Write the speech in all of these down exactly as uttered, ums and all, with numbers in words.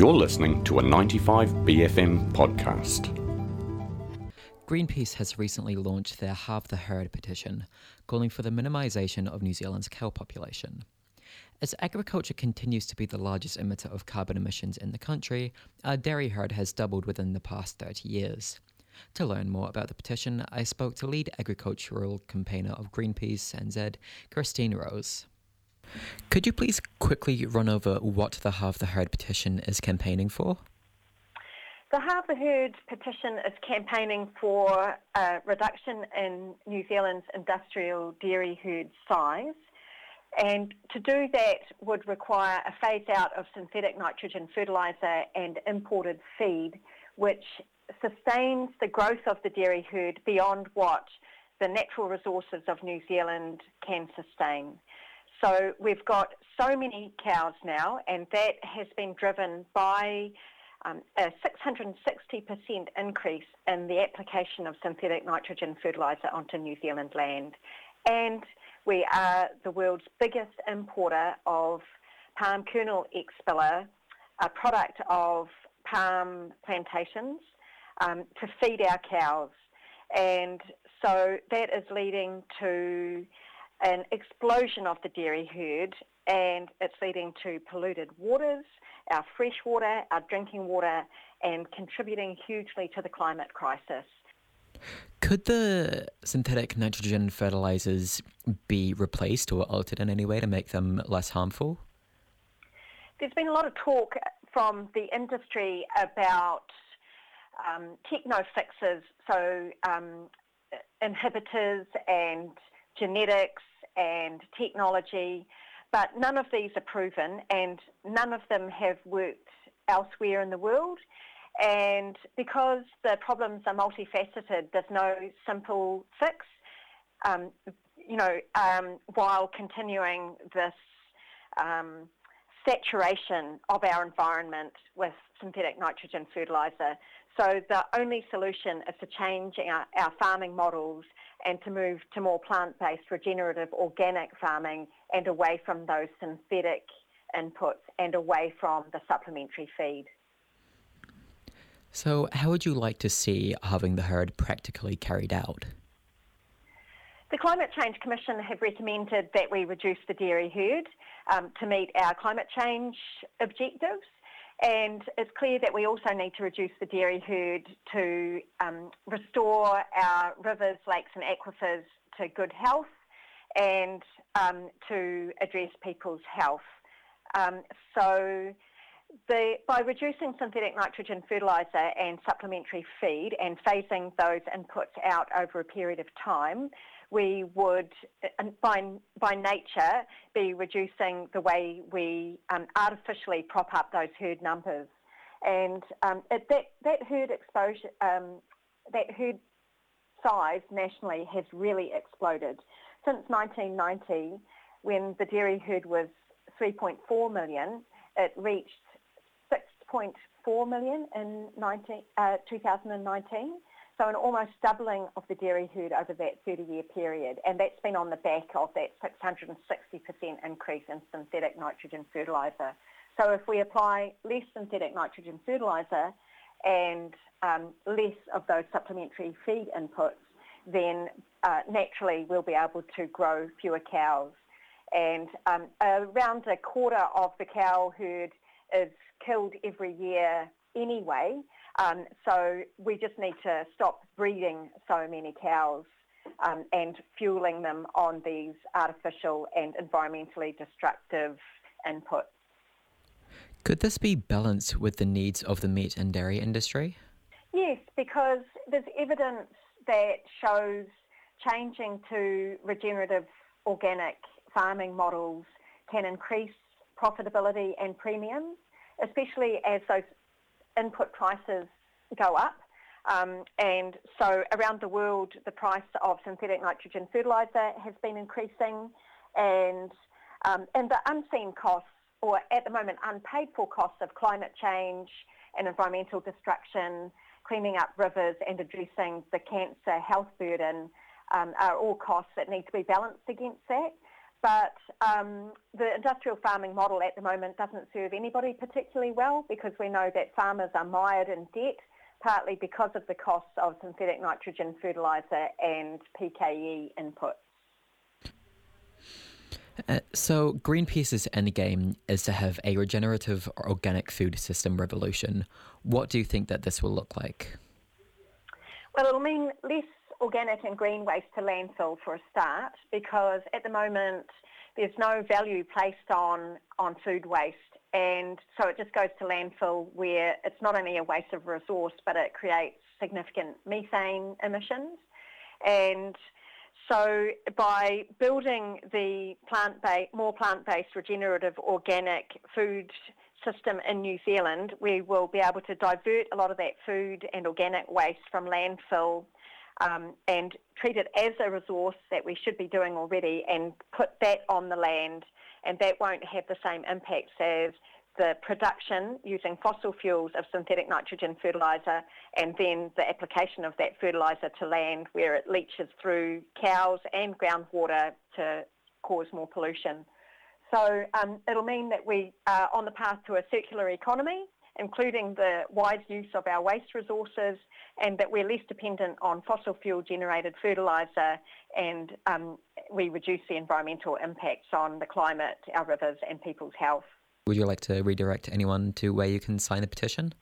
You're listening to a ninety-five B F M podcast. Greenpeace has recently launched their Halve the Herd petition, calling for the minimisation of New Zealand's cow population. As agriculture continues to be the largest emitter of carbon emissions in the country, our dairy herd has doubled within the past thirty years. To learn more about the petition, I spoke to lead agricultural campaigner of Greenpeace N Z, Christine Rose. Could you please quickly run over what the Halve the Herd petition is campaigning for? The Halve the Herd petition is campaigning for a reduction in New Zealand's industrial dairy herd size, and to do that would require a phase out of synthetic nitrogen fertiliser and imported feed, which sustains the growth of the dairy herd beyond what the natural resources of New Zealand can sustain. So we've got so many cows now, and that has been driven by um, a six hundred sixty percent increase in the application of synthetic nitrogen fertiliser onto New Zealand land. And we are the world's biggest importer of palm kernel expiller, a product of palm plantations, um, to feed our cows. And so that is leading to an explosion of the dairy herd, and it's leading to polluted waters, our fresh water, our drinking water, and contributing hugely to the climate crisis. Could the synthetic nitrogen fertilisers be replaced or altered in any way to make them less harmful? There's been a lot of talk from the industry about um, techno fixes, so um, inhibitors and genetics and technology, but none of these are proven and none of them have worked elsewhere in the world. And because the problems are multifaceted, there's no simple fix, um, you know, um, while continuing this um, saturation of our environment with synthetic nitrogen fertiliser. So the only solution is to change our, our farming models and to move to more plant-based, regenerative, organic farming and away from those synthetic inputs and away from the supplementary feed. So how would you like to see halving the herd practically carried out? The Climate Change Commission have recommended that we reduce the dairy herd um, to meet our climate change objectives. And it's clear that we also need to reduce the dairy herd to um, restore our rivers, lakes and aquifers to good health and um, to address people's health. Um, so the, by reducing synthetic nitrogen fertiliser and supplementary feed and phasing those inputs out over a period of time, we would, by, by nature, be reducing the way we um, artificially prop up those herd numbers. And um, it, that, that herd exposure, um, that herd size nationally has really exploded. Since nineteen ninety, when the dairy herd was three point four million, it reached six point four million in nineteen, uh, two thousand nineteen. So an almost doubling of the dairy herd over that thirty-year period, and that's been on the back of that six hundred sixty percent increase in synthetic nitrogen fertiliser. So if we apply less synthetic nitrogen fertiliser and um, less of those supplementary feed inputs, then uh, naturally we'll be able to grow fewer cows. And um, around a quarter of the cow herd is killed every year anyway. Um, so we just need to stop breeding so many cows um, and fueling them on these artificial and environmentally destructive inputs. Could this be balanced with the needs of the meat and dairy industry? Yes, because there's evidence that shows changing to regenerative organic farming models can increase profitability and premiums, especially as those input prices go up. Um, and so around the world, the price of synthetic nitrogen fertiliser has been increasing, and, um, and the unseen costs, or at the moment unpaid for costs of climate change and environmental destruction, cleaning up rivers and addressing the cancer health burden um, are all costs that need to be balanced against that. but um, the industrial farming model at the moment doesn't serve anybody particularly well, because we know that farmers are mired in debt, partly because of the costs of synthetic nitrogen fertiliser and P K E inputs. Uh, so Greenpeace's endgame is to have a regenerative organic food system revolution. What do you think that this will look like? Well, it'll mean less organic and green waste to landfill for a start, because at the moment there's no value placed on, on food waste, and so it just goes to landfill, where it's not only a waste of resource, but it creates significant methane emissions. And so by building the plant-based, more plant-based regenerative organic food system in New Zealand, we will be able to divert a lot of that food and organic waste from landfill um, and treat it as a resource that we should be doing already, and put that on the land, and that won't have the same impacts as the production using fossil fuels of synthetic nitrogen fertiliser, and then the application of that fertiliser to land, where it leaches through cows and groundwater to cause more pollution. So um, it'll mean that we are on the path to a circular economy, including the wise use of our waste resources, and that we're less dependent on fossil fuel generated fertiliser, and um, we reduce the environmental impacts on the climate, our rivers and people's health. Would you like to redirect anyone to where you can sign the petition?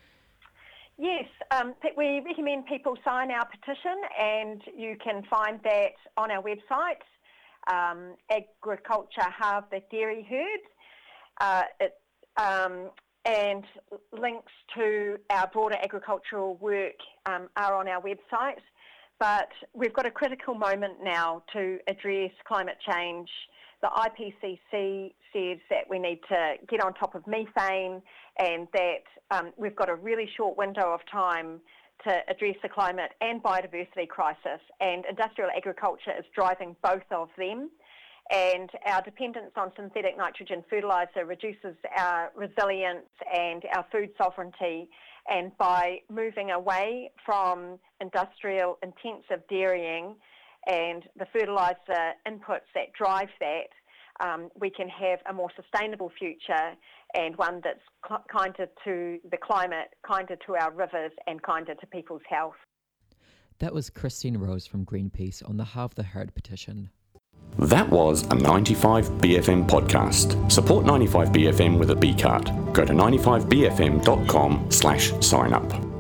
Yes, um, we recommend people sign our petition, and you can find that on our website, um, Agriculture Halve the Dairy Herd, uh, it, um, and links to our broader agricultural work um, are on our website. But we've got a critical moment now to address climate change. The I P C C says that we need to get on top of methane, and that um, we've got a really short window of time to address the climate and biodiversity crisis, and industrial agriculture is driving both of them. And our dependence on synthetic nitrogen fertiliser reduces our resilience and our food sovereignty. And by moving away from industrial intensive dairying and the fertiliser inputs that drive that, um, we can have a more sustainable future, and one that's cl- kinder to the climate, kinder to our rivers, and kinder to people's health. That was Christine Rose from Greenpeace on the Halve the Herd petition. That was a ninety-five B F M podcast. Support ninety-five B F M with a B card. Go to ninety-five B F M dot com slash sign up.